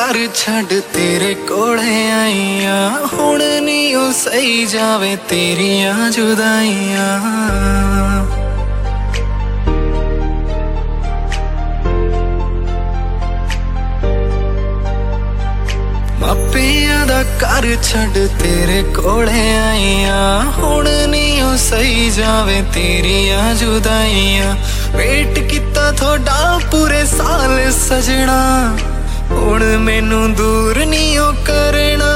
घर छड़ तेरे कोले आईया हुण नहीं ओ सही जावे तेरियां जुदाइयां। मापिया दा घर छड़ तेरे कोले आईया हुण नहीं ओ सही जावे तेरियां जुदाइयां। वेट किता थोड़ा पूरे साल सजना हुण मैनू दूर नहीं ओ करना।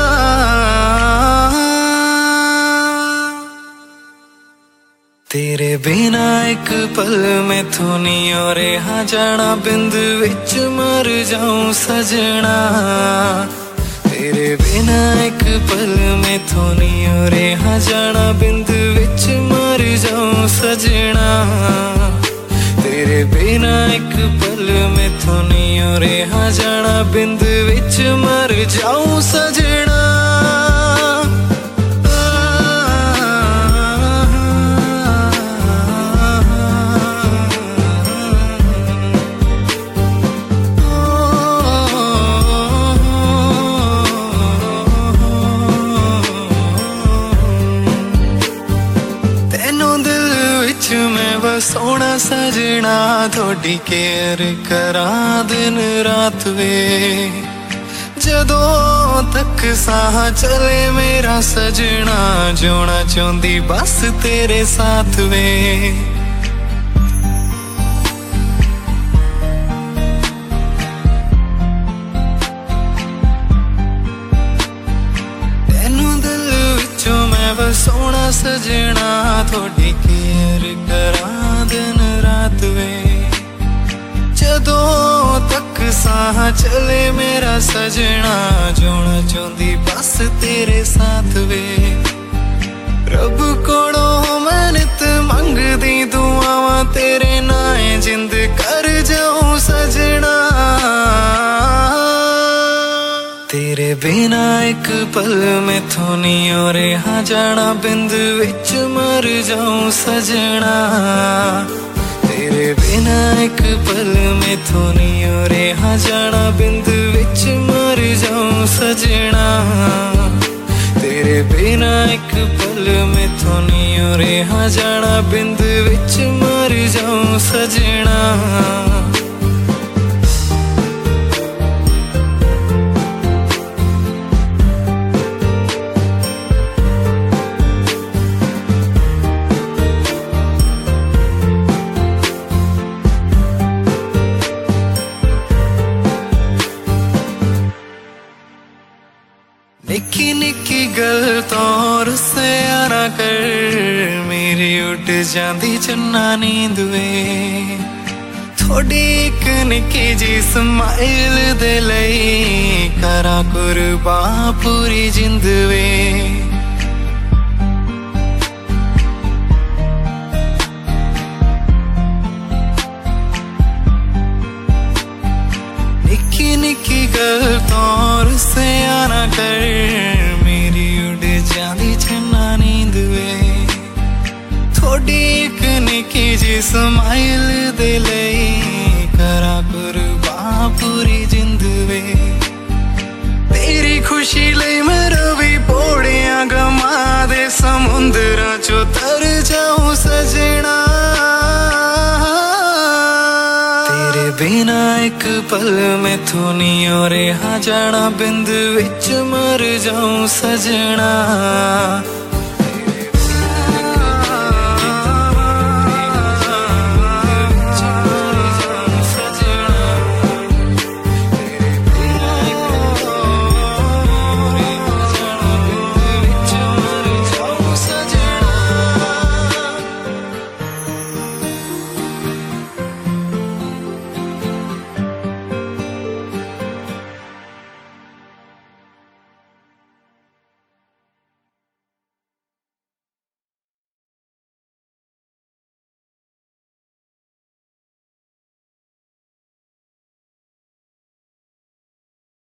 तेरे बिना एक पल मैथों नहीं ओ रहा जाना बिंद विच मर जाऊं सजना। तेरे बिना एक पल मैथों नहीं हो रहा जाना बिंद विच मर जाऊं सजना। तेरे बिना एक पल मैथों नहीं हो रहा जाना बिंद विच मर जाऊं सजना। सोना सजना थोड़ी केयर करा दिन रात वे जदों तक साह चले मेरा सजना जोना चाहती बस तेरे साथ वे। तेनू दिल विचों मैं सोना सजना थोड़ी केयर करा दिन रात वे जदों तक साह चले मेरा सजना जोना चाहती बस तेरे साथ वे। रब कोलों मैं नित मंगदी दुआवां तेरे नाए जिंद कर जाऊं सजना। तेरे बिना एक पल मैथों नहीं हो रहा जाना बिंद विच मर जाऊं सजना। तेरे बिना एक पल मैथों नहीं हो रहा जाना बिंद विच मर जाऊं सजना। तेरे बिना एक पल मैथों नहीं हो रहा जाना बिंद विच मर जाऊं सजना। निकी निकी गल तो रुस्से आना कर मेरी उठ जाती चन्ना नींद वे। थोड़ी एक निकी जी स्माइल दे लई करा कुर्बान पूरी जिंद वे। निकी निकी गल तो रुस्से आना कर मेरी उड़ जाती चन्ना नींद वे। थोड़ी एक निकी जी स्माइल दे लई करा कुर्बान पूरी जिंद वे। तेरी खुशी लई मेरा भी पोड़ियां गमा दे समुंदरां चो तर जाऊं सजना। तेरे बिना एक पल मैथों नहीं हो रहा जाना बिंद विच मर जाऊं सजना।